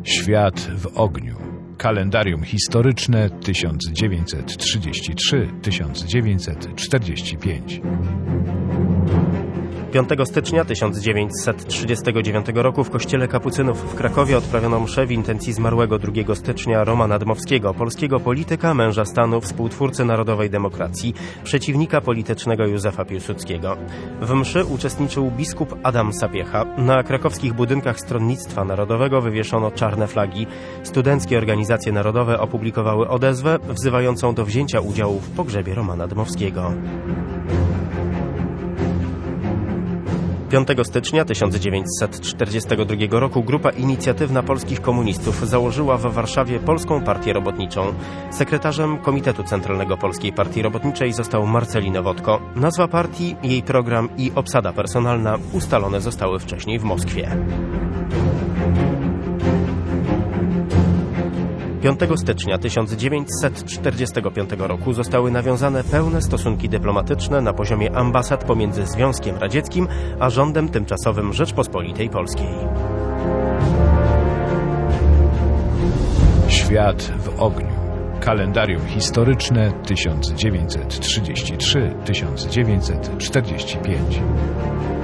Świat w ogniu. Kalendarium historyczne 1933-1945. 5 stycznia 1939 roku w kościele kapucynów w Krakowie odprawiono mszę w intencji zmarłego 2 stycznia Romana Dmowskiego, polskiego polityka, męża stanu, współtwórcy Narodowej Demokracji, przeciwnika politycznego Józefa Piłsudskiego. W mszy uczestniczył biskup Adam Sapiecha. Na krakowskich budynkach Stronnictwa Narodowego wywieszono czarne flagi. Studenckie organizacje narodowe opublikowały odezwę wzywającą do wzięcia udziału w pogrzebie Romana Dmowskiego. 5 stycznia 1942 roku grupa inicjatywna polskich komunistów założyła w Warszawie Polską Partię Robotniczą. Sekretarzem Komitetu Centralnego Polskiej Partii Robotniczej został Marceli Nowotko. Nazwa partii, jej program i obsada personalna ustalone zostały wcześniej w Moskwie. 5 stycznia 1945 roku zostały nawiązane pełne stosunki dyplomatyczne na poziomie ambasad pomiędzy Związkiem Radzieckim a rządem tymczasowym Rzeczpospolitej Polskiej. Świat w ogniu. Kalendarium historyczne 1933-1945.